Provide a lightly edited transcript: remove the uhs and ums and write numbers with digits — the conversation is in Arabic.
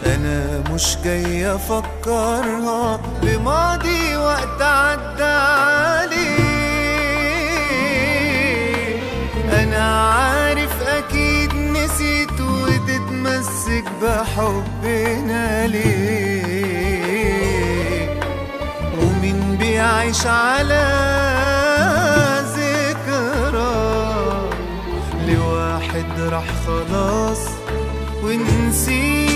أنا مش جاي أفكرها بماضي وقت عدى عليه. أنا عارف أكيد نسيت وتتمسك بحبنا ليه. ومين بيعيش على ذكرى لواحد راح خلاص ونسيت.